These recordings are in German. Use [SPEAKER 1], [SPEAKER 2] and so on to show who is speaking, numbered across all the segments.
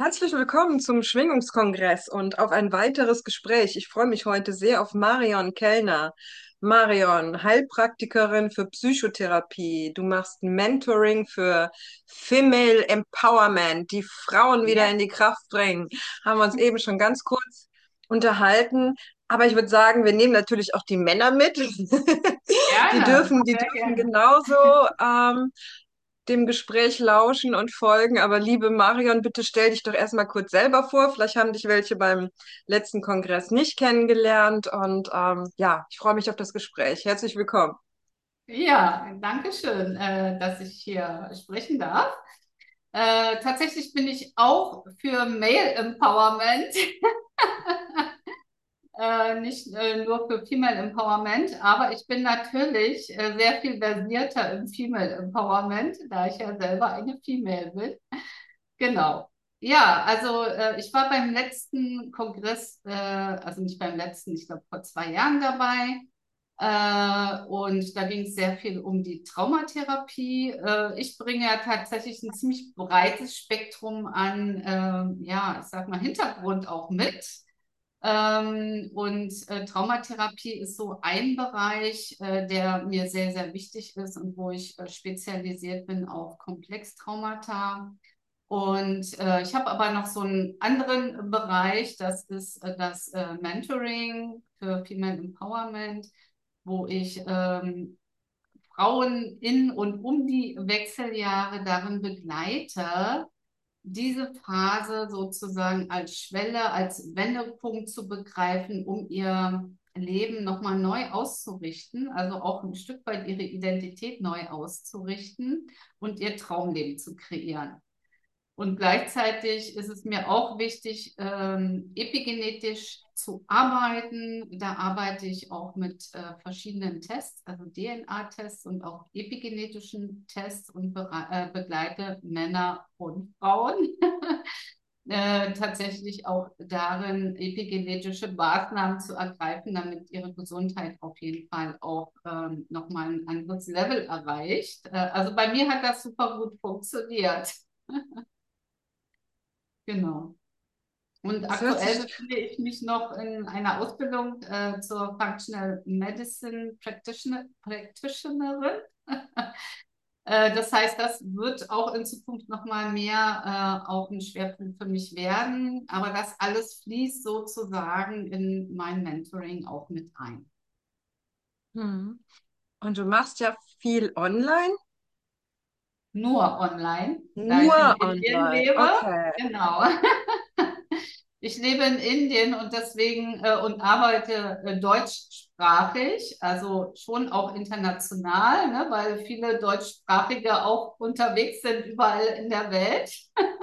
[SPEAKER 1] Herzlich willkommen zum Schwingungskongress und auf ein weiteres Gespräch. Ich freue mich heute sehr auf Marion Kellner. Marion, Heilpraktikerin für Psychotherapie. Du machst Mentoring für Female Empowerment, die Frauen wieder
[SPEAKER 2] Ja,
[SPEAKER 1] in die Kraft bringen. Haben wir uns eben schon ganz kurz unterhalten. Aber ich würde sagen, wir nehmen natürlich auch die Männer mit. Die
[SPEAKER 2] gerne,
[SPEAKER 1] dürfen, die
[SPEAKER 2] sehr
[SPEAKER 1] dürfen
[SPEAKER 2] gerne.
[SPEAKER 1] genauso dem Gespräch lauschen und folgen. Aber liebe Marion, bitte stell dich doch erstmal kurz selber vor. Vielleicht haben dich welche beim letzten Kongress nicht kennengelernt. Und ja, ich freue mich auf das Gespräch. Herzlich willkommen.
[SPEAKER 2] Ja, danke schön, dass ich hier sprechen darf. Tatsächlich bin ich auch für Male Empowerment, nicht nur für Female Empowerment, aber ich bin natürlich sehr viel versierter im Female Empowerment, da ich ja selber eine Female bin. Genau. Ja, also ich war beim letzten Kongress, also nicht beim letzten, ich glaube vor 2 Jahren dabei. Und da ging es sehr viel um die Traumatherapie. Ich bringe ja tatsächlich ein ziemlich breites Spektrum an, ja, ich sag mal, Hintergrund auch mit. Und Traumatherapie ist so ein Bereich, der mir sehr, sehr wichtig ist und wo ich spezialisiert bin auf Komplextraumata. Und ich habe aber noch so einen anderen Bereich, das ist das Mentoring für Female Empowerment, wo ich Frauen in und um die Wechseljahre darin begleite, diese Phase sozusagen als Schwelle, als Wendepunkt zu begreifen, um ihr Leben nochmal neu auszurichten, also auch ein Stück weit ihre Identität neu auszurichten und ihr Traumleben zu kreieren. Und gleichzeitig ist es mir auch wichtig, epigenetisch zu arbeiten. Da arbeite ich auch mit verschiedenen Tests, also DNA-Tests und auch epigenetischen Tests und begleite Männer und Frauen tatsächlich auch darin, epigenetische Maßnahmen zu ergreifen, damit ihre Gesundheit auf jeden Fall auch nochmal ein anderes Level erreicht. Also bei mir hat das super gut funktioniert. Genau. Und
[SPEAKER 1] Das hört
[SPEAKER 2] aktuell
[SPEAKER 1] sich,
[SPEAKER 2] befinde ich mich noch in einer Ausbildung zur Functional Medicine Practitionerin. Das heißt, das wird auch in Zukunft noch mal mehr auch ein Schwerpunkt für mich werden. Aber das alles fließt sozusagen in mein Mentoring auch mit ein.
[SPEAKER 1] hm. Und du machst ja viel online,
[SPEAKER 2] Nur online, da ich in
[SPEAKER 1] nur
[SPEAKER 2] Indien
[SPEAKER 1] online.
[SPEAKER 2] lebe.
[SPEAKER 1] Okay.
[SPEAKER 2] Genau. Ich lebe in Indien und deswegen und arbeite deutschsprachig, also schon auch international, ne, weil viele Deutschsprachige auch unterwegs sind überall in der Welt.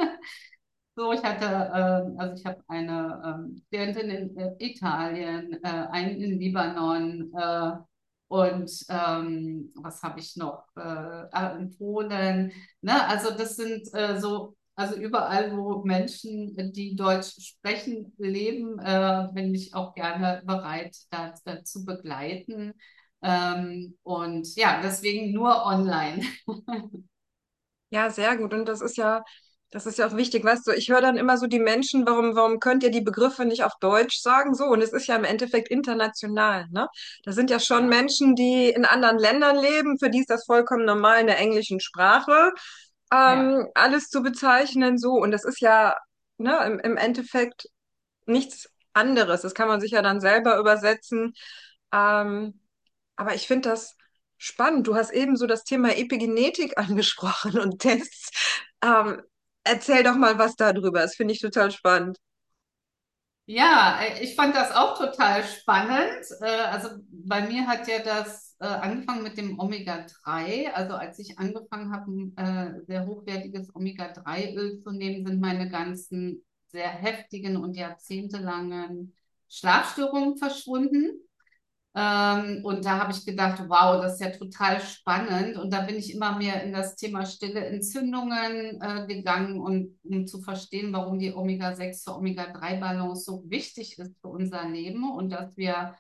[SPEAKER 2] So, also ich habe eine Klientin in Italien, einen in Libanon und was habe ich noch? In Polen. Ne? Also das sind also überall, wo Menschen, die Deutsch sprechen, leben, bin ich auch gerne bereit, da zu begleiten. Und ja, deswegen nur online.
[SPEAKER 1] Ja, sehr gut. Und das ist ja auch wichtig, weißt du, ich höre dann immer so die Menschen, warum könnt ihr die Begriffe nicht auf Deutsch sagen? So, und es ist ja im Endeffekt international, ne? Da sind ja schon
[SPEAKER 2] Ja,
[SPEAKER 1] Menschen, die in anderen Ländern leben, für die ist das vollkommen normal in der englischen Sprache,
[SPEAKER 2] ja.
[SPEAKER 1] alles zu bezeichnen, so. Und das ist ja, ne, im Endeffekt nichts anderes. Das kann man sich ja dann selber übersetzen. Ähm, aber ich finde das spannend. Du hast eben so das Thema Epigenetik angesprochen und Tests. Erzähl doch mal was darüber. Das finde ich total spannend.
[SPEAKER 2] Ja, ich fand das auch total spannend. Also bei mir hat ja das angefangen mit dem Omega-3. Also als ich angefangen habe, sehr hochwertiges Omega-3-Öl zu nehmen, sind meine ganzen sehr heftigen und jahrzehntelangen Schlafstörungen verschwunden. Und da habe ich gedacht, wow, das ist ja total spannend. Und da bin ich immer mehr in das Thema stille Entzündungen gegangen und um zu verstehen, warum die Omega-6 zur Omega-3-Balance so wichtig ist für unser Leben und dass wir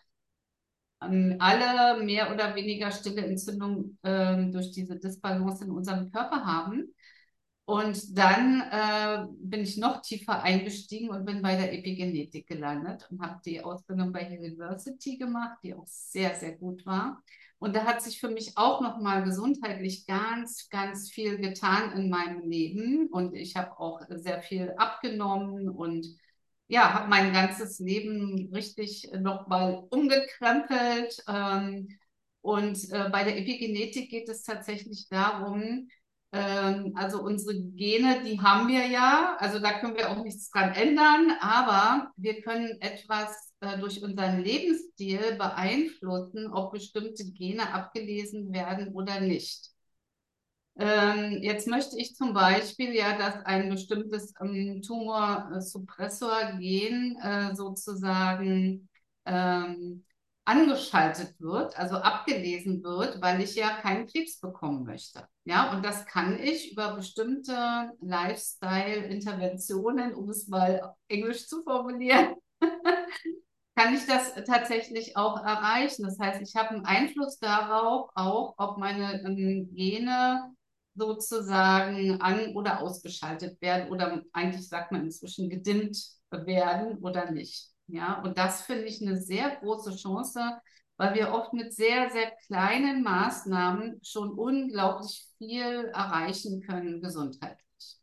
[SPEAKER 2] alle mehr oder weniger stille Entzündungen durch diese Disbalance in unserem Körper haben. Und dann bin ich noch tiefer eingestiegen und bin bei der Epigenetik gelandet und habe die Ausbildung bei University gemacht, die auch sehr, sehr gut war. Und da hat sich für mich auch nochmal gesundheitlich ganz, ganz viel getan in meinem Leben. Und ich habe auch sehr viel abgenommen und ja, habe mein ganzes Leben richtig nochmal umgekrempelt. Und bei der Epigenetik geht es tatsächlich darum, also unsere Gene, die haben wir ja, also da können wir auch nichts dran ändern, aber wir können etwas durch unseren Lebensstil beeinflussen, ob bestimmte Gene abgelesen werden oder nicht. Jetzt möchte ich zum Beispiel ja, dass ein bestimmtes Tumor-Suppressor-Gen sozusagen angeschaltet wird, also abgelesen wird, weil ich ja keinen Krebs bekommen möchte. Ja, und das kann ich über bestimmte Lifestyle-Interventionen, um es mal englisch zu formulieren, kann ich das tatsächlich auch erreichen. Das heißt, ich habe einen Einfluss darauf, auch ob meine Gene sozusagen an- oder ausgeschaltet werden oder eigentlich sagt man inzwischen gedimmt werden oder nicht. Ja, und das finde ich eine sehr große Chance, weil wir oft mit sehr, sehr kleinen Maßnahmen schon unglaublich viel erreichen können gesundheitlich.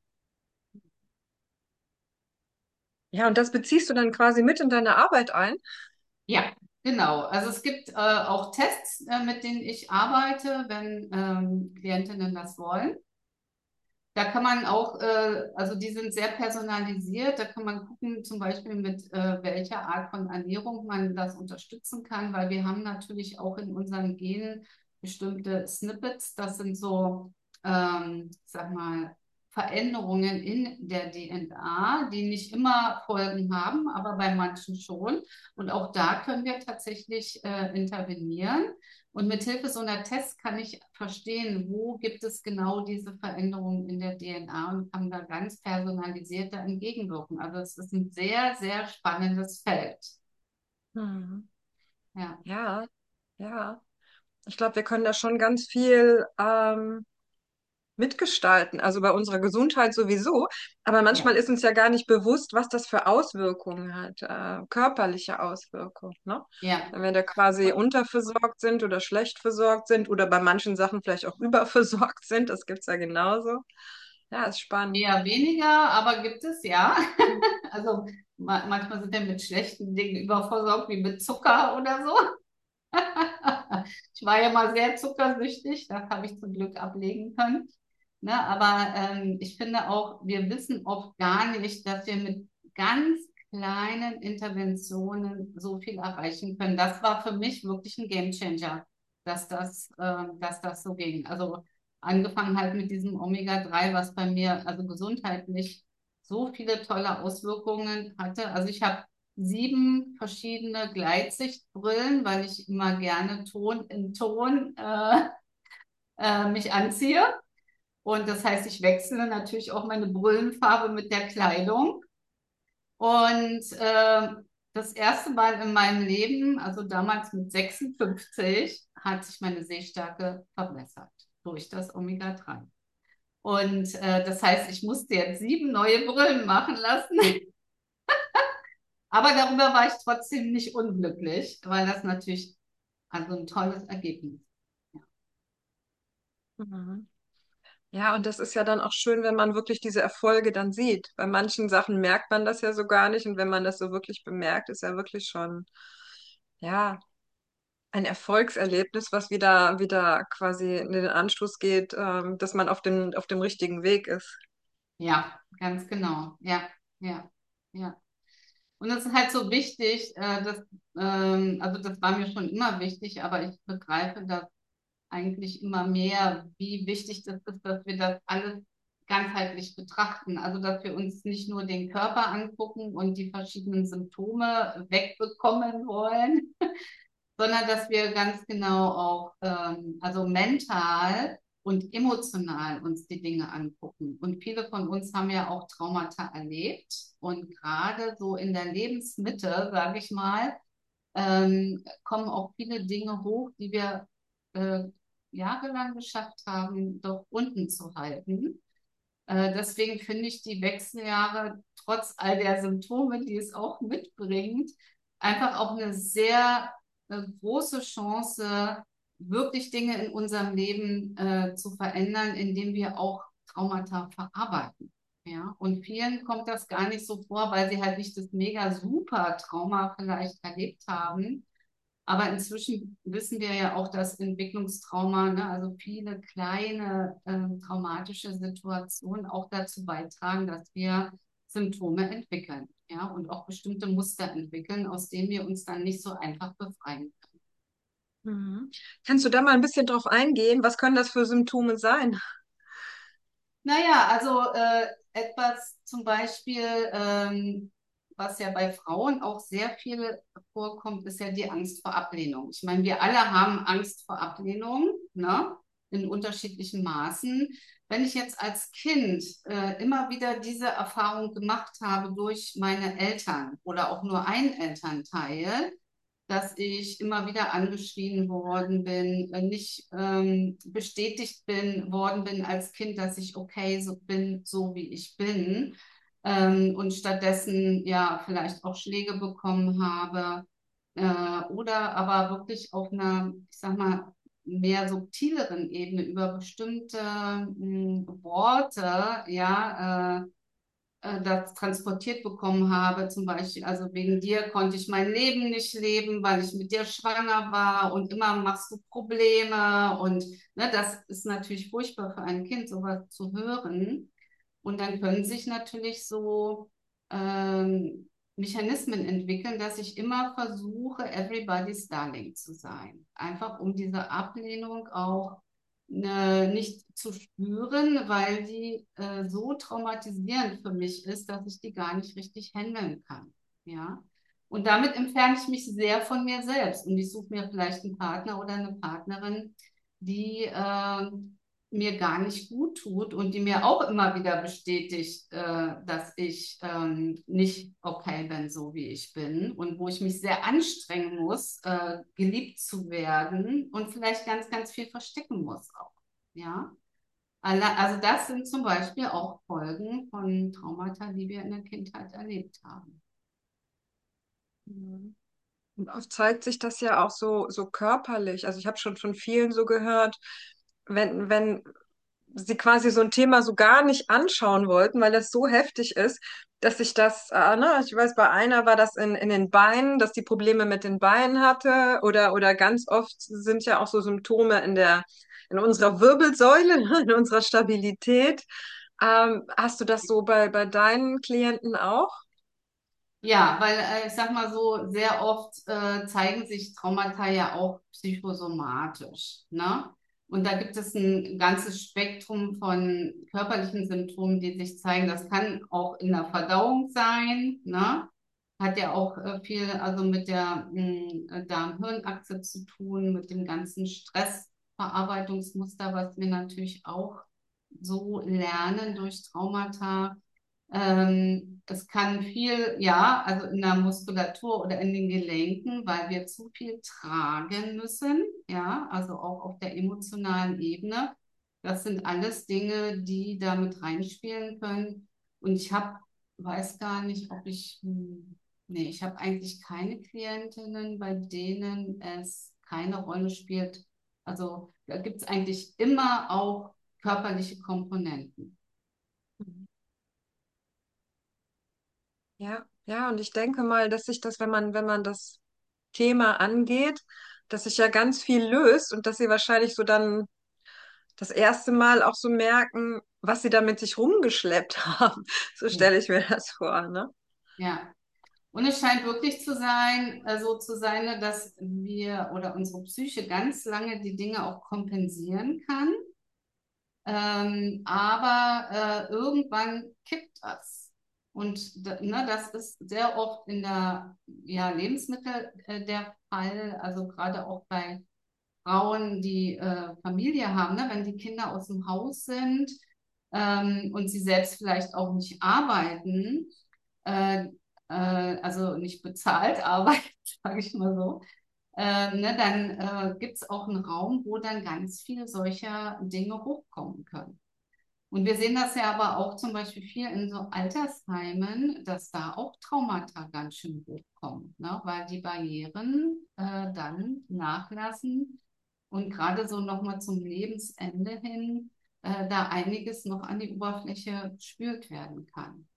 [SPEAKER 1] Ja, und das beziehst du dann quasi mit in deine Arbeit ein?
[SPEAKER 2] Ja, genau. Also es gibt auch Tests, mit denen ich arbeite, wenn Klientinnen das wollen. Da kann man auch, also die sind sehr personalisiert, da kann man gucken, zum Beispiel mit welcher Art von Ernährung man das unterstützen kann, weil wir haben natürlich auch in unseren Genen bestimmte Snippets, das sind so, sag mal, Veränderungen in der DNA, die nicht immer Folgen haben, aber bei manchen schon. Und auch da können wir tatsächlich intervenieren. Und mit Hilfe so einer Tests kann ich verstehen, wo gibt es genau diese Veränderungen in der DNA und kann da ganz personalisiert da entgegenwirken. Also es ist ein sehr, sehr spannendes Feld.
[SPEAKER 1] Mhm.
[SPEAKER 2] Ja,
[SPEAKER 1] Ja, ja. Ich glaube, wir können da schon ganz viel mitgestalten, also bei unserer Gesundheit sowieso. Aber manchmal
[SPEAKER 2] ja,
[SPEAKER 1] ist uns ja gar nicht bewusst, was das für Auswirkungen hat, körperliche Auswirkungen, ne?
[SPEAKER 2] ja.
[SPEAKER 1] Wenn wir da quasi
[SPEAKER 2] Und
[SPEAKER 1] unterversorgt sind oder schlecht versorgt sind oder bei manchen Sachen vielleicht auch überversorgt sind, das gibt's ja genauso. Ja, ist spannend.
[SPEAKER 2] eher weniger, aber gibt es ja. Also manchmal sind wir mit schlechten Dingen überversorgt, wie mit Zucker oder so. Ich war ja mal sehr zuckersüchtig, das habe ich zum Glück ablegen können. Ne, aber ich finde auch, wir wissen oft gar nicht, dass wir mit ganz kleinen Interventionen so viel erreichen können. Das war für mich wirklich ein Gamechanger, dass das so ging. Also angefangen halt mit diesem Omega-3, was bei mir also gesundheitlich so viele tolle Auswirkungen hatte. Also ich habe 7 verschiedene Gleitsichtbrillen, weil ich immer gerne Ton in Ton mich anziehe. Und das heißt, ich wechsle natürlich auch meine Brillenfarbe mit der Kleidung. Und das erste Mal in meinem Leben, also damals mit 56, hat sich meine Sehstärke verbessert durch das Omega-3. Und das heißt, ich musste jetzt 7 neue Brillen machen lassen. Aber darüber war ich trotzdem nicht unglücklich, weil das natürlich also ein tolles Ergebnis.
[SPEAKER 1] Mhm. Ja, und das ist ja dann auch schön, wenn man wirklich diese Erfolge dann sieht. Bei manchen Sachen merkt man das ja so gar nicht. Und wenn man das so wirklich bemerkt, ist ja wirklich schon, ja, ein Erfolgserlebnis, was wieder quasi in den Anstoß geht, dass man auf dem richtigen Weg ist.
[SPEAKER 2] Ja, ganz genau. Ja, ja, ja. Und es ist halt so wichtig, also das war mir schon immer wichtig, aber ich begreife das eigentlich immer mehr, wie wichtig das ist, dass wir das alles ganzheitlich betrachten. Also, dass wir uns nicht nur den Körper angucken und die verschiedenen Symptome wegbekommen wollen, sondern dass wir ganz genau auch, also mental und emotional uns die Dinge angucken. Und viele von uns haben ja auch Traumata erlebt. Und gerade so in der Lebensmitte, sage ich mal, kommen auch viele Dinge hoch, die wir äh, jahrelang geschafft haben, doch unten zu halten. Deswegen finde ich die Wechseljahre trotz all der Symptome, die es auch mitbringt, einfach auch eine sehr große Chance, wirklich Dinge in unserem Leben zu verändern, indem wir auch Traumata verarbeiten. Ja, und vielen kommt das gar nicht so vor, weil sie halt nicht das mega super Trauma vielleicht erlebt haben. Aber inzwischen wissen wir ja auch, dass Entwicklungstrauma, ne, also viele kleine traumatische Situationen auch dazu beitragen, dass wir Symptome entwickeln, ja, und auch bestimmte Muster entwickeln, aus denen wir uns dann nicht so einfach befreien können.
[SPEAKER 1] Mhm. Kannst du da mal ein bisschen drauf eingehen? Was können das für Symptome sein?
[SPEAKER 2] Naja, also etwas zum Beispiel, was ja bei Frauen auch sehr viel vorkommt, ist ja die Angst vor Ablehnung. Ich meine, wir alle haben Angst vor Ablehnung, ne? In unterschiedlichen Maßen. Wenn ich jetzt als Kind immer wieder diese Erfahrung gemacht habe durch meine Eltern oder auch nur ein Elternteil, dass ich immer wieder angeschrien worden bin, nicht bestätigt worden bin als Kind, dass ich okay so bin, so wie ich bin, und stattdessen ja vielleicht auch Schläge bekommen habe, oder aber wirklich auf einer, ich sag mal, mehr subtileren Ebene über bestimmte Worte, ja, das transportiert bekommen habe, zum Beispiel, also wegen dir konnte ich mein Leben nicht leben, weil ich mit dir schwanger war und immer machst du Probleme und ne, das ist natürlich furchtbar für ein Kind, sowas zu hören. Und dann können sich natürlich so Mechanismen entwickeln, dass ich immer versuche, everybody's darling zu sein. Einfach um diese Ablehnung auch nicht zu spüren, weil die so traumatisierend für mich ist, dass ich die gar nicht richtig handeln kann. Ja. Und damit entferne ich mich sehr von mir selbst. Und ich suche mir vielleicht einen Partner oder eine Partnerin, die mir gar nicht gut tut und die mir auch immer wieder bestätigt, dass ich nicht okay bin, so wie ich bin und wo ich mich sehr anstrengen muss, geliebt zu werden und vielleicht ganz, ganz viel verstecken muss auch. Ja, also das sind zum Beispiel auch Folgen von Traumata, die wir in der Kindheit erlebt haben.
[SPEAKER 1] Mhm. Und oft zeigt sich das ja auch so körperlich. Also ich habe schon von vielen so gehört, wenn sie quasi so ein Thema so gar nicht anschauen wollten, weil das so heftig ist, dass sich das, ne, ich weiß, bei einer war das in den Beinen, dass die Probleme mit den Beinen hatte, oder ganz oft sind ja auch so Symptome in unserer Wirbelsäule, ne, in unserer Stabilität. Hast du das so bei deinen Klienten auch?
[SPEAKER 2] Ja, weil ich sag mal so, sehr oft zeigen sich Traumata ja auch psychosomatisch, ne? Und da gibt es ein ganzes Spektrum von körperlichen Symptomen, die sich zeigen. Das kann auch in der Verdauung sein, ne? Hat ja auch viel also mit der Darm-Hirn-Achse zu tun, mit dem ganzen Stressverarbeitungsmuster, was wir natürlich auch so lernen durch Traumata. Es kann viel, ja, also in der Muskulatur oder in den Gelenken, weil wir zu viel tragen müssen, ja, also auch auf der emotionalen Ebene. Das sind alles Dinge, die da mit reinspielen können. Und weiß gar nicht, ob nee, ich habe eigentlich keine Klientinnen, bei denen es keine Rolle spielt. Also da gibt es eigentlich immer auch körperliche Komponenten.
[SPEAKER 1] Ja, ja, und ich denke mal, dass sich das, wenn man das Thema angeht, dass sich ja ganz viel löst und dass sie wahrscheinlich so dann das erste Mal auch so merken, was sie da mit sich rumgeschleppt haben. So
[SPEAKER 2] Ja.
[SPEAKER 1] stelle ich mir das vor, ne?
[SPEAKER 2] Ja. Und es scheint wirklich zu sein, so zu sein, ne, dass wir oder unsere Psyche ganz lange die Dinge auch kompensieren kann. Aber irgendwann kippt das. Und ne, das ist sehr oft in der ja, Lebensmittel der Fall, also gerade auch bei Frauen, die Familie haben, ne, wenn die Kinder aus dem Haus sind und sie selbst vielleicht auch nicht arbeiten, äh, also nicht bezahlt arbeiten, sage ich mal so, ne, dann gibt es auch einen Raum, wo dann ganz viele solcher Dinge hochkommen können. Und wir sehen das ja aber auch zum Beispiel viel in so Altersheimen, dass da auch Traumata ganz schön hochkommen, ne? Weil die Barrieren dann nachlassen und gerade so nochmal zum Lebensende hin da einiges noch an die Oberfläche gespült werden kann.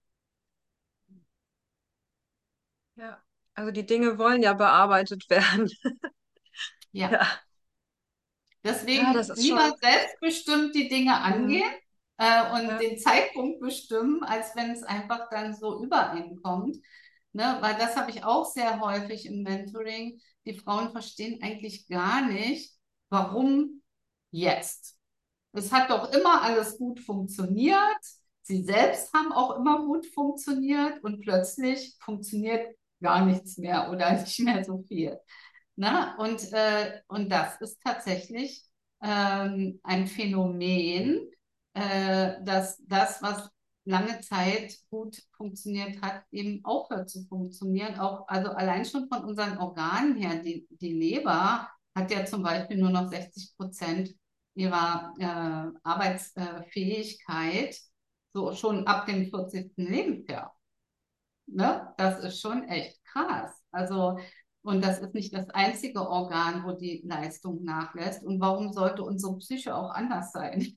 [SPEAKER 1] Ja. Also die Dinge wollen ja bearbeitet werden.
[SPEAKER 2] Ja,
[SPEAKER 1] Ja. Ja, das
[SPEAKER 2] deswegen
[SPEAKER 1] ist schon.
[SPEAKER 2] lieber selbstbestimmt die Dinge
[SPEAKER 1] Mhm.
[SPEAKER 2] angehen und
[SPEAKER 1] Ja.
[SPEAKER 2] den Zeitpunkt bestimmen, als wenn es einfach dann so übereinkommt. Ne? Weil das habe ich auch sehr häufig im Mentoring. Die Frauen verstehen eigentlich gar nicht, warum jetzt. Es hat doch immer alles gut funktioniert. Sie selbst haben auch immer gut funktioniert und plötzlich funktioniert gar nichts mehr oder nicht mehr so viel. Ne? Und das ist tatsächlich ein Phänomen, dass das, was lange Zeit gut funktioniert hat, eben aufhört zu funktionieren. Auch, also allein schon von unseren Organen her, die Leber hat ja zum Beispiel nur noch 60% ihrer Arbeitsfähigkeit, so schon ab dem 40. Lebensjahr. Ne? Das ist schon echt krass. Also, und das ist nicht das einzige Organ, wo die Leistung nachlässt. Und warum sollte unsere Psyche auch anders sein?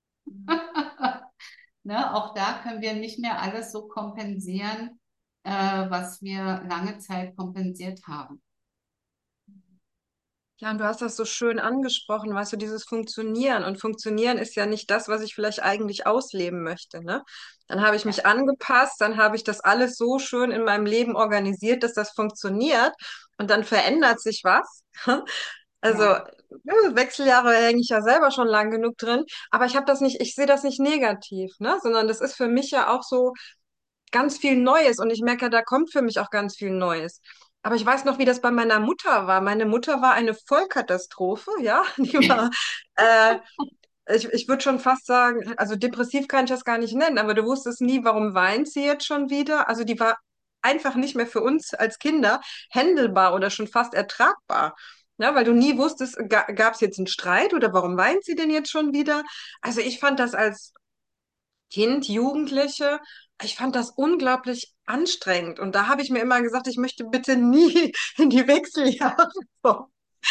[SPEAKER 2] Ne? Auch da können wir nicht mehr alles so kompensieren, was wir lange Zeit kompensiert haben.
[SPEAKER 1] Ja, und du hast das so schön angesprochen, weißt du, dieses Funktionieren. Und Funktionieren ist ja nicht das, was ich vielleicht eigentlich ausleben möchte, ne? Dann habe ich
[SPEAKER 2] Ja,
[SPEAKER 1] mich angepasst, dann habe ich das alles so schön in meinem Leben organisiert, dass das funktioniert. Und dann verändert sich was. Also,
[SPEAKER 2] ja,
[SPEAKER 1] Wechseljahre hänge ich ja selber schon lang genug drin. Aber ich habe das nicht, ich sehe das nicht negativ, ne? Sondern das ist für mich ja auch so ganz viel Neues und ich merke, da kommt für mich auch ganz viel Neues. Aber ich weiß noch, wie das bei meiner Mutter war. Meine Mutter war eine Vollkatastrophe, ja. Die war, äh, ich würde schon fast sagen, also depressiv kann ich das gar nicht nennen, aber du wusstest nie, warum weint sie jetzt schon wieder. Also die war einfach nicht mehr für uns als Kinder händelbar oder schon fast ertragbar. Ja, weil du nie wusstest, gab es jetzt einen Streit oder warum weint sie denn jetzt schon wieder? Also ich fand das als Kind, Jugendliche, ich fand das unglaublich anstrengend. Und da habe ich mir immer gesagt, ich möchte bitte nie in die Wechseljahre kommen.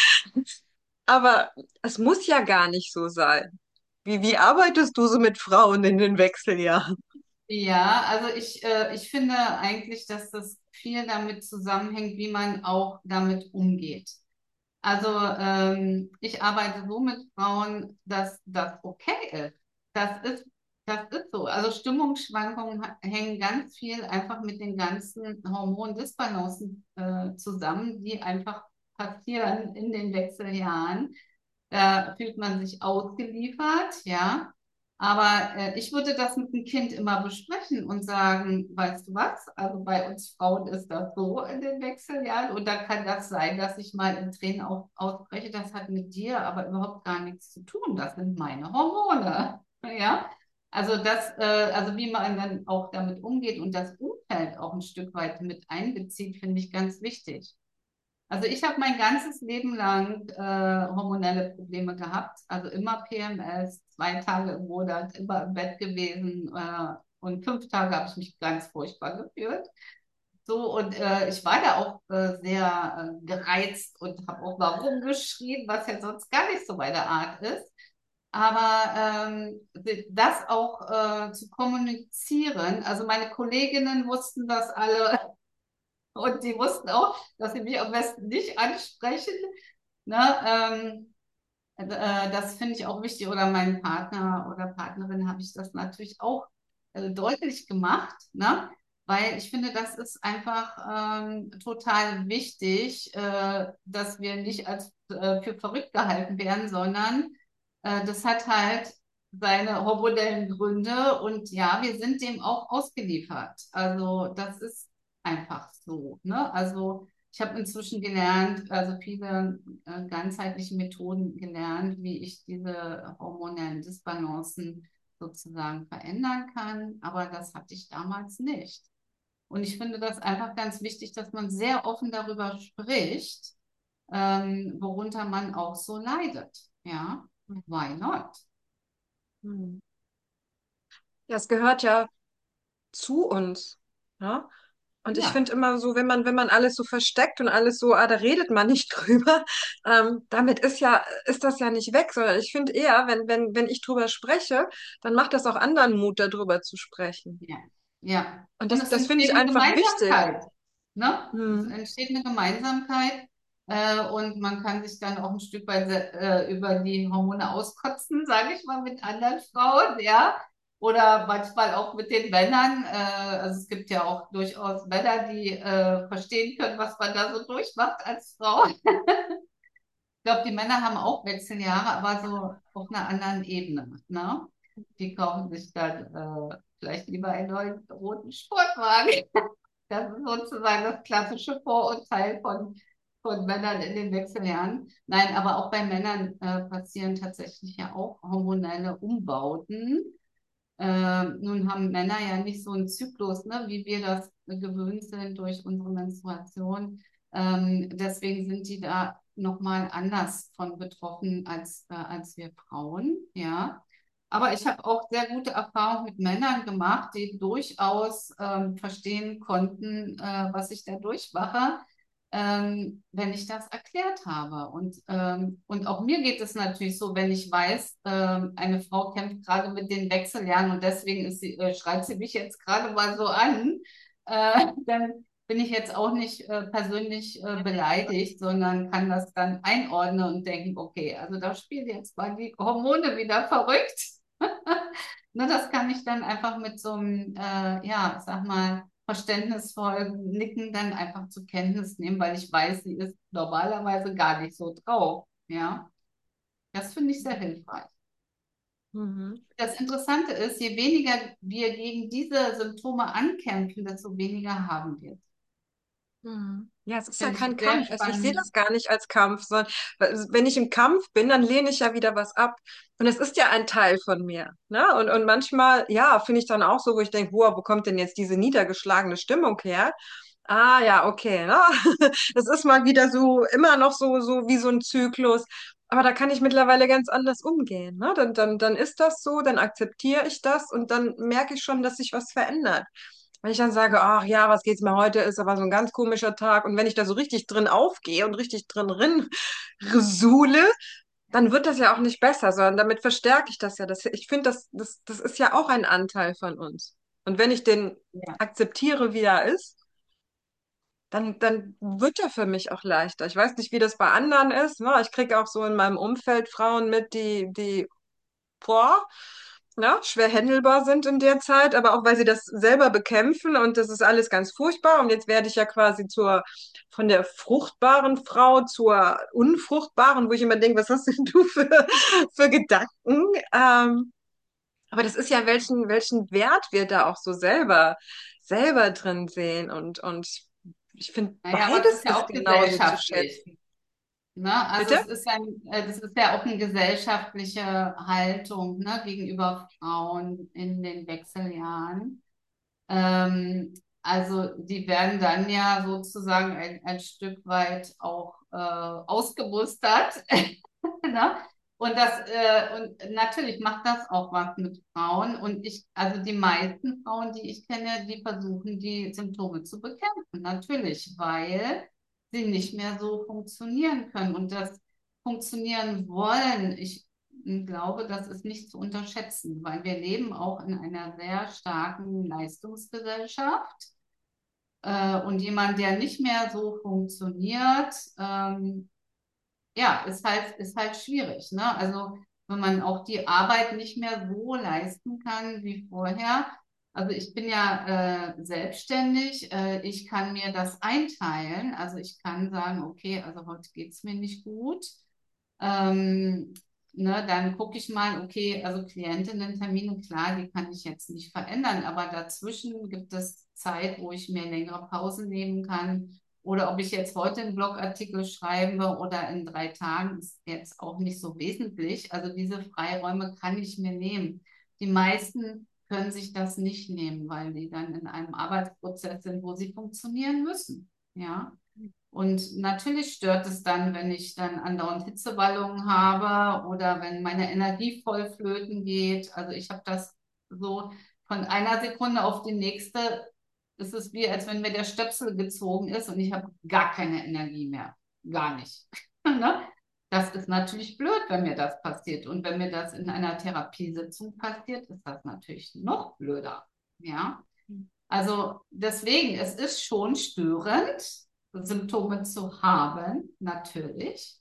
[SPEAKER 1] Aber es muss ja gar nicht so sein. Wie arbeitest du so mit Frauen in den Wechseljahren?
[SPEAKER 2] ja, also ich finde eigentlich, dass das viel damit zusammenhängt, wie man auch damit umgeht. Also ich arbeite so mit Frauen, dass das okay ist. Das ist, das ist so. Also Stimmungsschwankungen hängen ganz viel einfach mit den ganzen Hormondisbalancen zusammen, die einfach passieren in den Wechseljahren. Da fühlt man sich ausgeliefert, ja. Aber ich würde das mit dem Kind immer besprechen und sagen, weißt du was? Also bei uns Frauen ist das so in den Wechseljahren und da kann das sein, dass ich mal in Tränen ausbreche. Das hat mit dir aber überhaupt gar nichts zu tun. Das sind meine Hormone, ja. Also also wie man dann auch damit umgeht und das Umfeld auch ein Stück weit mit einbezieht, finde ich ganz wichtig. Also ich habe mein ganzes Leben lang hormonelle Probleme gehabt, also immer PMS, 2 Tage im Monat, immer im Bett gewesen und 5 Tage habe ich mich ganz furchtbar gefühlt. So, und ich war da auch sehr gereizt und habe auch mal rumgeschrien, was ja sonst gar nicht so meine Art ist. Aber das auch zu kommunizieren, also meine Kolleginnen wussten das alle, und die wussten auch, dass sie mich am besten nicht ansprechen. Ne? Das finde ich auch wichtig. Oder meinem Partner oder Partnerin habe ich das natürlich auch deutlich gemacht, ne? Weil ich finde, das ist einfach total wichtig, dass wir nicht als für verrückt gehalten werden, sondern das hat halt seine hormonellen Gründe und ja, wir sind dem auch ausgeliefert. Also das ist einfach so, ne? Also ich habe inzwischen gelernt, also viele ganzheitliche Methoden gelernt, wie ich diese hormonellen Disbalancen sozusagen verändern kann, aber das hatte ich damals nicht. Und ich finde das einfach ganz wichtig, dass man sehr offen darüber spricht, worunter man auch so leidet. Ja, why not?
[SPEAKER 1] Hm. Ja, es gehört ja zu uns. Ja? Und ich
[SPEAKER 2] Ja,
[SPEAKER 1] finde immer so, wenn man alles so versteckt und alles so, da redet man nicht drüber, damit ist das ja nicht weg, sondern ich finde eher, wenn ich drüber spreche, dann macht das auch anderen Mut, darüber zu sprechen.
[SPEAKER 2] ja, ja.
[SPEAKER 1] Und
[SPEAKER 2] Und
[SPEAKER 1] das,
[SPEAKER 2] es
[SPEAKER 1] das finde
[SPEAKER 2] entsteht
[SPEAKER 1] ich
[SPEAKER 2] eine
[SPEAKER 1] einfach wichtig.
[SPEAKER 2] Gemeinsamkeit. Ne? Es
[SPEAKER 1] Hm.
[SPEAKER 2] entsteht eine Gemeinsamkeit und man kann sich dann auch ein Stück weit über die Hormone auskotzen, sage ich mal, mit anderen Frauen, ja. Oder manchmal auch mit den Männern. Also es gibt ja auch durchaus Männer, die verstehen können, was man da so durchmacht als Frau. Ich glaube, die Männer haben auch Wechseljahre, aber so auf einer anderen Ebene. Ne? Die kaufen sich dann vielleicht lieber einen neuen roten Sportwagen. Das ist sozusagen das klassische Vorurteil von Männern in den Wechseljahren. Nein, aber auch bei Männern passieren tatsächlich ja auch hormonelle Umbauten. Nun haben Männer ja nicht so einen Zyklus, ne, wie wir das gewöhnt sind durch unsere Menstruation. Deswegen sind die da nochmal anders von betroffen als wir Frauen, ja. Aber ich habe auch sehr gute Erfahrungen mit Männern gemacht, die durchaus verstehen konnten, was ich da durchmache, wenn ich das erklärt habe. Und auch mir geht es natürlich so, wenn ich weiß, eine Frau kämpft gerade mit den Wechseljahren und deswegen schreit sie mich jetzt gerade mal so an, dann bin ich jetzt auch nicht persönlich beleidigt, sondern kann das dann einordnen und denken, okay, also da spielen jetzt mal die Hormone wieder verrückt. Ne, das kann ich dann einfach mit so einem, ja, ich sag mal, verständnisvoll Nicken dann einfach zur Kenntnis nehmen, weil ich weiß, sie ist normalerweise gar nicht so drauf. Ja, das finde ich sehr hilfreich.
[SPEAKER 1] Mhm.
[SPEAKER 2] Das Interessante ist, je weniger wir gegen diese Symptome ankämpfen, desto weniger haben wir.
[SPEAKER 1] Mhm. Ja, es ist ja
[SPEAKER 2] Finde
[SPEAKER 1] kein
[SPEAKER 2] ich sehr
[SPEAKER 1] Kampf. Also ich sehe
[SPEAKER 2] spannend.
[SPEAKER 1] das gar nicht als Kampf, sondern wenn ich im Kampf bin, dann lehne ich ja wieder was ab. Und es ist ja ein Teil von mir. Ne? Und manchmal, ja, finde ich dann auch so, wo ich denke, wow, wo kommt denn jetzt diese niedergeschlagene Stimmung her? Ah, ja, okay. Ne? Das ist mal wieder so, immer noch so wie so ein Zyklus. Aber da kann ich mittlerweile ganz anders umgehen. Ne? Dann ist das so, dann akzeptiere ich das und dann merke ich schon, dass sich was verändert. Wenn ich dann sage, ach ja, was geht's mir heute, ist aber so ein ganz komischer Tag. Und wenn ich da so richtig drin aufgehe und richtig drin resule, dann wird das ja auch nicht besser, sondern damit verstärke ich das ja. Ich finde, das ist ja auch ein Anteil von uns. Und wenn ich den
[SPEAKER 2] Ja.
[SPEAKER 1] akzeptiere, wie er ist, dann wird er für mich auch leichter. Ich weiß nicht, wie das bei anderen ist. Ne? Ich kriege auch so in meinem Umfeld Frauen mit, die boah, schwer händelbar sind in der Zeit, aber auch weil sie das selber bekämpfen und das ist alles ganz furchtbar. Und jetzt werde ich ja quasi von der fruchtbaren Frau zur unfruchtbaren, wo ich immer denke, was hast denn du für Gedanken? Aber das ist ja, welchen Wert wir da auch so selber drin sehen. Und ich finde,
[SPEAKER 2] Naja, aber es
[SPEAKER 1] beides
[SPEAKER 2] ist ja
[SPEAKER 1] ist
[SPEAKER 2] auch
[SPEAKER 1] genauso zu
[SPEAKER 2] gesellschaftlich.
[SPEAKER 1] schätzen.
[SPEAKER 2] Ne? Also
[SPEAKER 1] Bitte?
[SPEAKER 2] das ist ja auch eine gesellschaftliche Haltung, ne, gegenüber Frauen in den Wechseljahren. Also die werden dann ja sozusagen ein Stück weit auch ausgemustert. Ne? Und natürlich macht das auch was mit Frauen. Also die meisten Frauen, die ich kenne, die versuchen, die Symptome zu bekämpfen. Natürlich, weil sie nicht mehr so funktionieren können. Und das Funktionieren wollen, ich glaube, das ist nicht zu unterschätzen, weil wir leben auch in einer sehr starken Leistungsgesellschaft. Und jemand, der nicht mehr so funktioniert, ja, ist halt schwierig, ne? Also, wenn man auch die Arbeit nicht mehr so leisten kann wie vorher. Also, ich bin ja selbstständig. Ich kann mir das einteilen. Also, ich kann sagen, okay, also heute geht's mir nicht gut. Ähm, ne, dann gucke ich mal, okay, also Klientinnen-Termine, klar, die kann ich jetzt nicht verändern, aber dazwischen gibt es Zeit, wo ich mir längere Pausen nehmen kann. Oder ob ich jetzt heute einen Blogartikel schreibe oder in 3 Tagen, ist jetzt auch nicht so wesentlich. Also diese Freiräume kann ich mir nehmen. Die meisten können sich das nicht nehmen, weil die dann in einem Arbeitsprozess sind, wo sie funktionieren müssen. Ja. Und natürlich stört es dann, wenn ich dann andauernd Hitzewallungen habe oder wenn meine Energie voll flöten geht. Also ich habe das so von einer Sekunde auf die nächste ist es wie, als wenn mir der Stöpsel gezogen ist und ich habe gar keine Energie mehr. Gar nicht. Ne? Das ist natürlich blöd, wenn mir das passiert. Und wenn mir das in einer Therapiesitzung passiert, ist das natürlich noch blöder. Ja. Also deswegen, es ist schon störend, Symptome zu haben, natürlich.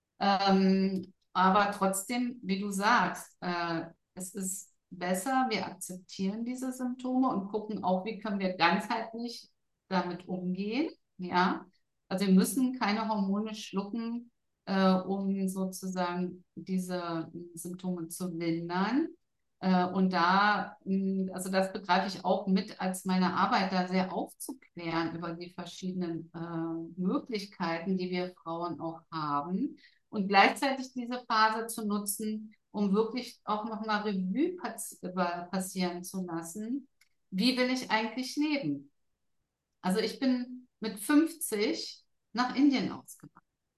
[SPEAKER 2] Aber trotzdem, wie du sagst, es ist besser, wir akzeptieren diese Symptome und gucken auch, wie können wir ganzheitlich damit umgehen. Ja, also wir müssen keine Hormone schlucken, um sozusagen diese Symptome zu lindern. Und da, also das begreife ich auch mit als meine Arbeit, da sehr aufzuklären über die verschiedenen Möglichkeiten, die wir Frauen auch haben und gleichzeitig diese Phase zu nutzen, um wirklich auch nochmal Revue passieren zu lassen. Wie will ich eigentlich leben? Also ich bin mit 50 nach Indien ausgewandert.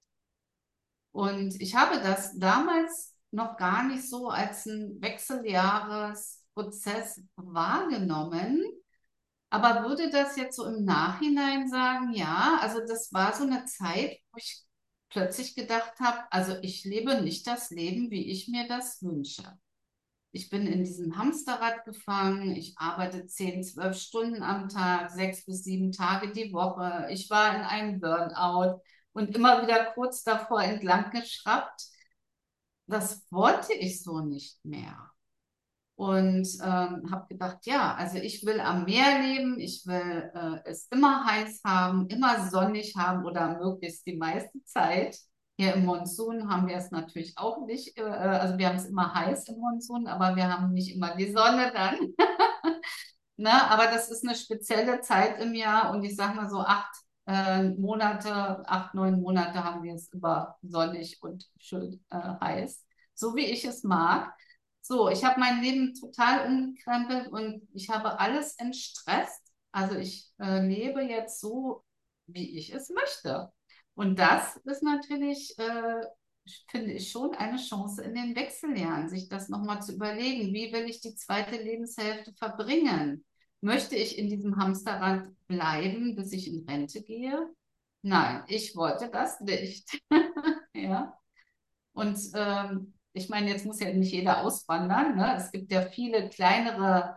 [SPEAKER 2] Und ich habe das damals noch gar nicht so als einen Wechseljahresprozess wahrgenommen, aber würde das jetzt so im Nachhinein sagen, ja, also das war so eine Zeit, wo ich plötzlich gedacht habe, also ich lebe nicht das Leben, wie ich mir das wünsche. Ich bin in diesem Hamsterrad gefangen. Ich arbeite 10, 12 Stunden am Tag, 6 bis 7 Tage die Woche. Ich war in einem Burnout und immer wieder kurz davor entlang geschraubt. Das wollte ich so nicht mehr. Und habe gedacht, ja, also ich will am Meer leben, ich will es immer heiß haben, immer sonnig haben oder möglichst die meiste Zeit. Hier im Monsun haben wir es natürlich auch nicht, also wir haben es immer heiß im Monsun, aber wir haben nicht immer die Sonne dann. Ne? Aber das ist eine spezielle Zeit im Jahr und ich sage mal so 8 Monate, 8, 9 Monate haben wir es über sonnig und schön heiß, so wie ich es mag. So, ich habe mein Leben total umgekrempelt und ich habe alles entstresst. Also ich lebe jetzt so, wie ich es möchte. Und das ist natürlich, finde ich, schon eine Chance in den Wechseljahren, sich das nochmal zu überlegen. Wie will ich die zweite Lebenshälfte verbringen? Möchte ich in diesem Hamsterrad bleiben, bis ich in Rente gehe? Nein, ich wollte das nicht. Ja. Und ich meine, jetzt muss ja nicht jeder auswandern. Ne? Es gibt ja viele kleinere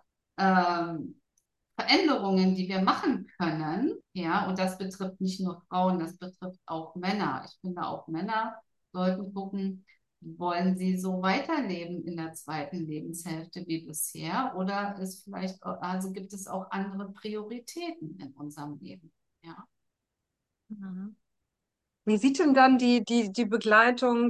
[SPEAKER 2] Veränderungen, die wir machen können. Ja, und das betrifft nicht nur Frauen, das betrifft auch Männer. Ich finde, auch Männer sollten gucken, wollen sie so weiterleben in der zweiten Lebenshälfte wie bisher oder ist vielleicht, also gibt es auch andere Prioritäten in unserem Leben. Ja.
[SPEAKER 1] Mhm. Wie sieht denn dann die Begleitung,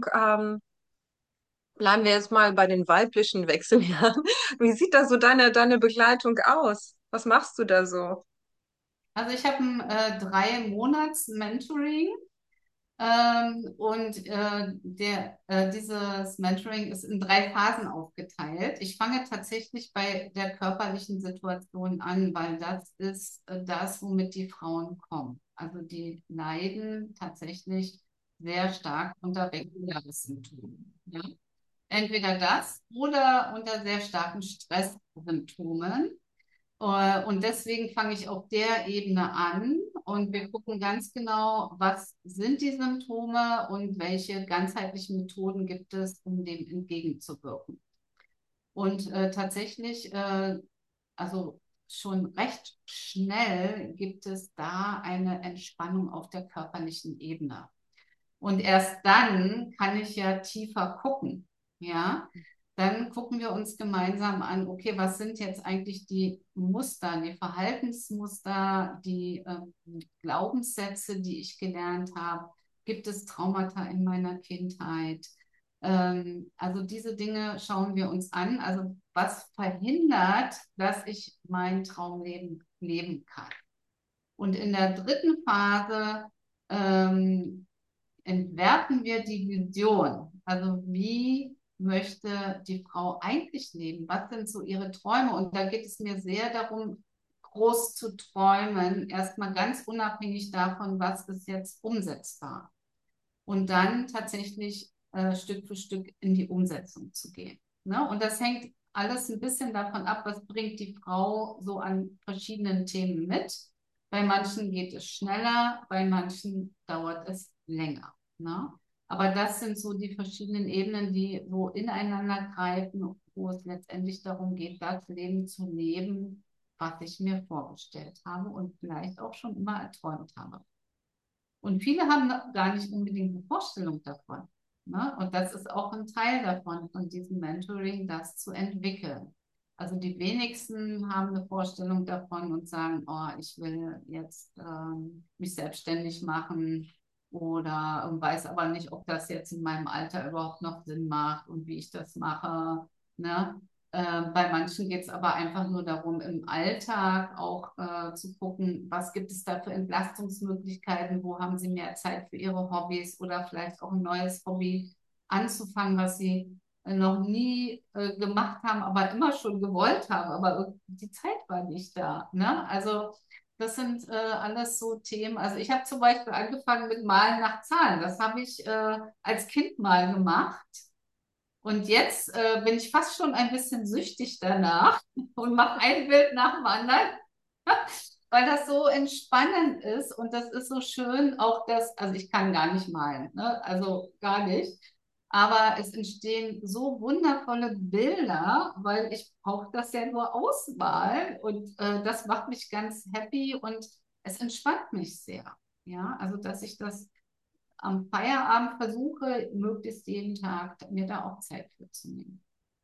[SPEAKER 1] bleiben wir jetzt mal bei den weiblichen Wechseljahren. Wie sieht da so deine Begleitung aus? Was machst du da so?
[SPEAKER 2] Also ich habe ein 3 Monats-Mentoring. Und dieses Mentoring ist in 3 Phasen aufgeteilt. Ich fange tatsächlich bei der körperlichen Situation an, weil das ist das, womit die Frauen kommen. Also die leiden tatsächlich sehr stark unter Wechseljahressymptomen. Ja? Entweder das oder unter sehr starken Stresssymptomen. Und deswegen fange ich auf der Ebene an und wir gucken ganz genau, was sind die Symptome und welche ganzheitlichen Methoden gibt es, um dem entgegenzuwirken. Und tatsächlich, also schon recht schnell gibt es da eine Entspannung auf der körperlichen Ebene. Und erst dann kann ich ja tiefer gucken. Ja, dann gucken wir uns gemeinsam an, okay, was sind jetzt eigentlich die Muster, die Verhaltensmuster, die Glaubenssätze, die ich gelernt habe? Gibt es Traumata in meiner Kindheit? Also diese Dinge schauen wir uns an. Also was verhindert, dass ich mein Traumleben leben kann? Und in der dritten Phase entwerfen wir die Vision. Also wie möchte die Frau eigentlich leben? Was sind so ihre Träume? Und da geht es mir sehr darum, groß zu träumen, erstmal ganz unabhängig davon, was ist jetzt umsetzbar. Und dann tatsächlich Stück für Stück in die Umsetzung zu gehen. Ne? Und das hängt alles ein bisschen davon ab, was bringt die Frau so an verschiedenen Themen mit. Bei manchen geht es schneller, bei manchen dauert es länger. Ne? Aber das sind so die verschiedenen Ebenen, die so ineinander greifen, wo es letztendlich darum geht, das Leben zu leben, was ich mir vorgestellt habe und vielleicht auch schon immer erträumt habe. Und viele haben gar nicht unbedingt eine Vorstellung davon. Ne? Und das ist auch ein Teil davon, von diesem Mentoring, das zu entwickeln. Also die wenigsten haben eine Vorstellung davon und sagen, oh, ich will jetzt mich selbstständig machen oder weiß aber nicht, ob das jetzt in meinem Alter überhaupt noch Sinn macht und wie ich das mache. Ne? Bei manchen geht es aber einfach nur darum, im Alltag auch zu gucken, was gibt es da für Entlastungsmöglichkeiten, wo haben sie mehr Zeit für ihre Hobbys oder vielleicht auch ein neues Hobby anzufangen, was sie noch nie gemacht haben, aber immer schon gewollt haben, aber die Zeit war nicht da. Ne? Also das sind alles so Themen. Also ich habe zum Beispiel angefangen mit Malen nach Zahlen. Das habe ich als Kind mal gemacht. Und jetzt bin ich fast schon ein bisschen süchtig danach und mache ein Bild nach dem anderen, weil das so entspannend ist und das ist so schön, auch das, also ich kann gar nicht malen, ne? Also gar nicht. Aber es entstehen so wundervolle Bilder, weil ich brauche das ja nur ausmalen und das macht mich ganz happy und es entspannt mich sehr. Ja, also dass ich das am Feierabend versuche, möglichst jeden Tag mir da auch Zeit für zu nehmen.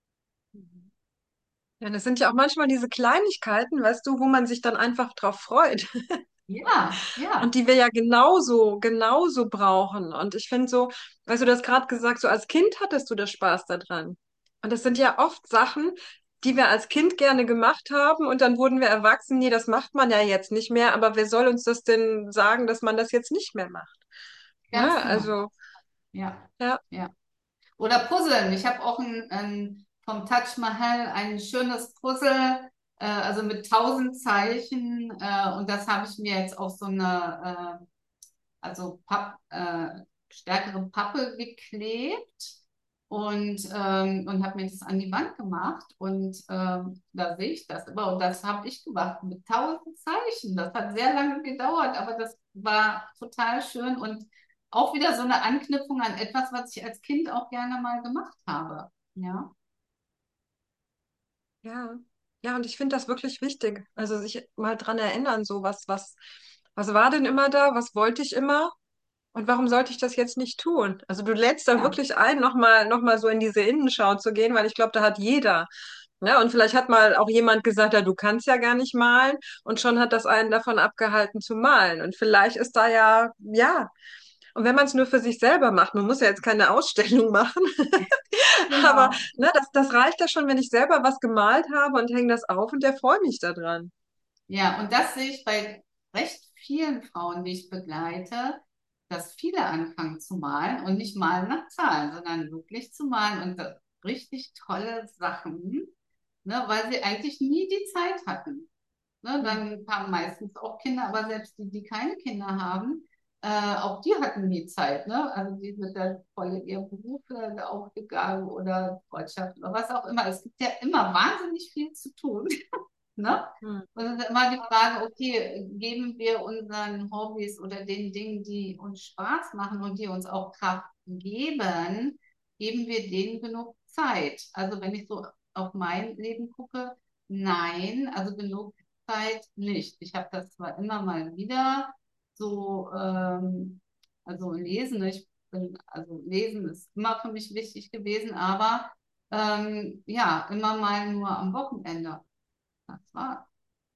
[SPEAKER 1] Ja, das sind ja auch manchmal diese Kleinigkeiten, weißt du, wo man sich dann einfach drauf freut.
[SPEAKER 2] Ja,
[SPEAKER 1] Und
[SPEAKER 2] ja,
[SPEAKER 1] die wir ja genauso brauchen. Und ich finde so, weißt du, du hast gerade gesagt, so als Kind hattest du das Spaß daran. Und das sind ja oft Sachen, die wir als Kind gerne gemacht haben und dann wurden wir erwachsen, nee, das macht man ja jetzt nicht mehr, aber wer soll uns das denn sagen, dass man das jetzt nicht mehr macht?
[SPEAKER 2] ganz
[SPEAKER 1] Ne?
[SPEAKER 2] genau.
[SPEAKER 1] Also,
[SPEAKER 2] Ja,
[SPEAKER 1] ja,
[SPEAKER 2] ja. Oder Puzzeln. Ich habe auch vom Taj Mahal ein schönes Puzzle, also mit 1000 Zeichen. Und das habe ich mir jetzt auf so eine, also stärkere Pappe geklebt und habe mir das an die Wand gemacht. Und da sehe ich das immer. Und das habe ich gemacht mit 1000 Zeichen. Das hat sehr lange gedauert, aber das war total schön und auch wieder so eine Anknüpfung an etwas, was ich als Kind auch gerne mal gemacht habe. Ja,
[SPEAKER 1] ja. Ja, und ich finde das wirklich wichtig. Also sich mal dran erinnern, so was war denn immer da? Was wollte ich immer? Und warum sollte ich das jetzt nicht tun? Also du lädst da
[SPEAKER 2] ja,
[SPEAKER 1] wirklich ein, noch mal so in diese Innenschau zu gehen, weil ich glaube, da hat jeder. Ne? Und vielleicht hat mal auch jemand gesagt, ja, du kannst ja gar nicht malen. Und schon hat das einen davon abgehalten zu malen. Und vielleicht ist da ja. Und wenn man es nur für sich selber macht, man muss ja jetzt keine Ausstellung machen, aber
[SPEAKER 2] genau.
[SPEAKER 1] ne, das reicht ja schon, wenn ich selber was gemalt habe und hänge das auf und der freut mich da dran.
[SPEAKER 2] Ja, und das sehe ich bei recht vielen Frauen, die ich begleite, dass viele anfangen zu malen und nicht malen nach Zahlen, sondern wirklich zu malen und das richtig tolle Sachen, ne, weil sie eigentlich nie die Zeit hatten. Ne,
[SPEAKER 1] Mhm.
[SPEAKER 2] dann kamen meistens auch Kinder, aber selbst die, die keine Kinder haben, auch die hatten nie Zeit. Ne? Also die sind dann voll in ihrem Beruf aufgegangen oder Freundschaft oder was auch immer. Es gibt ja immer wahnsinnig viel zu tun. Ne?
[SPEAKER 1] Mhm.
[SPEAKER 2] Und es ist immer die Frage, okay, geben wir unseren Hobbys oder den Dingen, die uns Spaß machen und die uns auch Kraft geben, geben wir denen genug Zeit? Also wenn ich so auf mein Leben gucke, nein, also genug Zeit nicht. Ich habe das zwar immer mal wieder so, also lesen, also lesen ist immer für mich wichtig gewesen, aber ja, immer mal nur am Wochenende. Das war,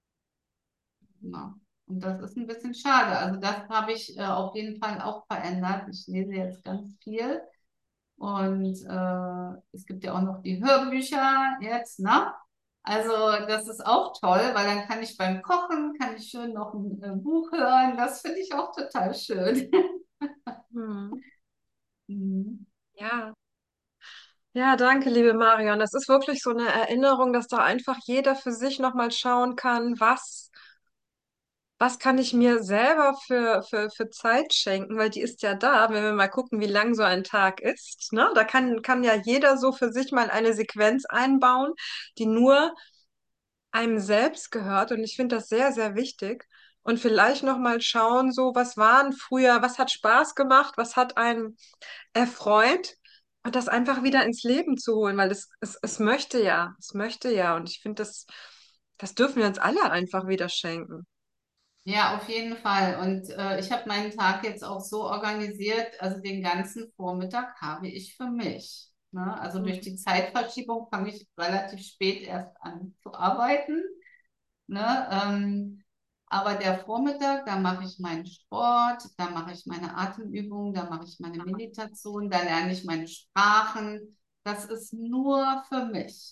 [SPEAKER 2] ja. Und das ist ein bisschen schade. Also das habe ich auf jeden Fall auch verändert. Ich lese jetzt ganz viel. Und es gibt ja auch noch die Hörbücher jetzt, ne? Also das ist auch toll, weil dann kann ich beim Kochen, kann ich schön noch ein Buch hören. Das finde ich auch total schön.
[SPEAKER 1] Mhm.
[SPEAKER 2] Mhm.
[SPEAKER 1] Ja. Ja, danke, liebe Marion. Das ist wirklich so eine Erinnerung, dass da einfach jeder für sich nochmal schauen kann, was was kann ich mir selber für Zeit schenken, weil die ist ja da, wenn wir mal gucken, wie lang so ein Tag ist, ne? Da kann ja jeder so für sich mal eine Sequenz einbauen, die nur einem selbst gehört. Und ich finde das sehr, sehr wichtig. Und vielleicht noch mal schauen, so, was waren früher, was hat Spaß gemacht, was hat einen erfreut und das einfach wieder ins Leben zu holen, weil es möchte ja, es möchte ja. Und ich finde, das dürfen wir uns alle einfach wieder schenken.
[SPEAKER 2] Ja, auf jeden Fall. Und ich habe meinen Tag jetzt auch so organisiert, also den ganzen Vormittag habe ich für mich. Ne? Also durch
[SPEAKER 1] Mhm.
[SPEAKER 2] die Zeitverschiebung fange ich relativ spät erst an zu arbeiten. Ne? Aber der Vormittag, da mache ich meinen Sport, da mache ich meine Atemübungen, da mache ich meine Meditation, da lerne ich meine Sprachen. Das ist nur für mich.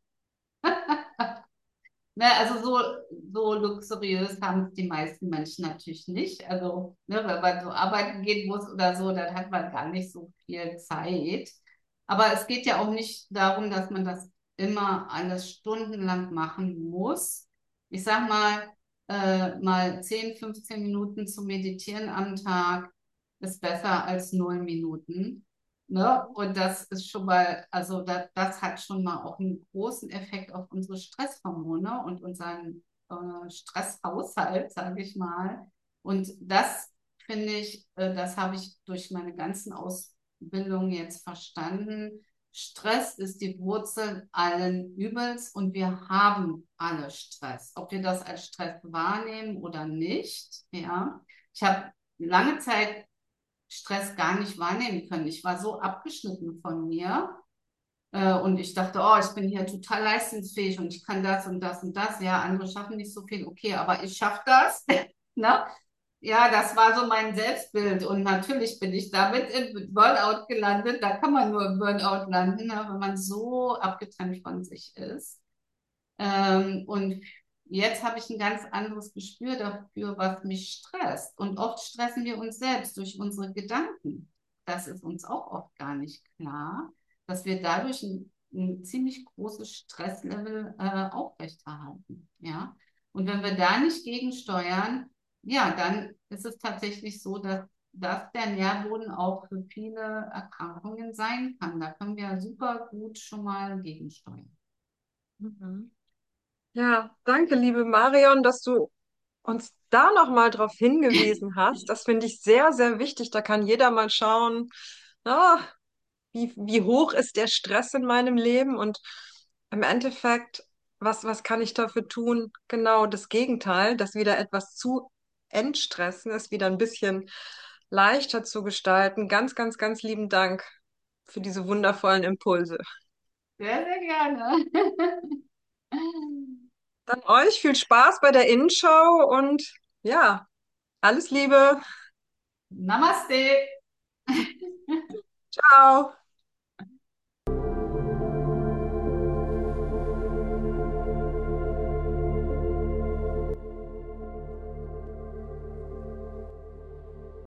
[SPEAKER 2] Ne, also so luxuriös haben es die meisten Menschen natürlich nicht. Also, ne, wenn man so arbeiten gehen muss oder so, dann hat man gar nicht so viel Zeit. Aber es geht ja auch nicht darum, dass man das immer alles stundenlang machen muss. Ich sag mal 10, 15 Minuten zu meditieren am Tag ist besser als 0 Minuten. Ne? Und das ist schon mal, also das hat schon mal auch einen großen Effekt auf unsere Stresshormone und unseren Stresshaushalt, sage ich mal. Und das finde ich, das habe ich durch meine ganzen Ausbildungen jetzt verstanden. Stress ist die Wurzel allen Übels und wir haben alle Stress. Ob wir das als Stress wahrnehmen oder nicht, ja. Ich habe lange Zeit Stress gar nicht wahrnehmen können. Ich war so abgeschnitten von mir und ich dachte, oh, ich bin hier total leistungsfähig und ich kann das und das und das. Ja, andere schaffen nicht so viel, okay, aber ich schaffe das. Ne? Ja, das war so mein Selbstbild und natürlich bin ich damit im Burnout gelandet. Da kann man nur im Burnout landen, ne, wenn man so abgetrennt von sich ist. Und jetzt habe ich ein ganz anderes Gespür dafür, was mich stresst. Und oft stressen wir uns selbst durch unsere Gedanken. Das ist uns auch oft gar nicht klar, dass wir dadurch ein ziemlich großes Stresslevel aufrechterhalten. Ja? Und wenn wir da nicht gegensteuern, ja, dann ist es tatsächlich so, dass das der Nährboden auch für viele Erkrankungen sein kann. Da können wir super gut schon mal gegensteuern.
[SPEAKER 1] Mhm. Ja, danke, liebe Marion, dass du uns da nochmal drauf hingewiesen hast. Das finde ich sehr, sehr wichtig. Da kann jeder mal schauen, na, wie hoch ist der Stress in meinem Leben und im Endeffekt, was kann ich dafür tun? Genau das Gegenteil, das wieder etwas zu entstressen, es wieder ein bisschen leichter zu gestalten. Ganz, ganz, ganz lieben Dank für diese wundervollen Impulse.
[SPEAKER 2] Sehr, sehr gerne.
[SPEAKER 1] Dann euch viel Spaß bei der Innenschau und ja, alles Liebe.
[SPEAKER 2] Namaste.
[SPEAKER 1] Ciao.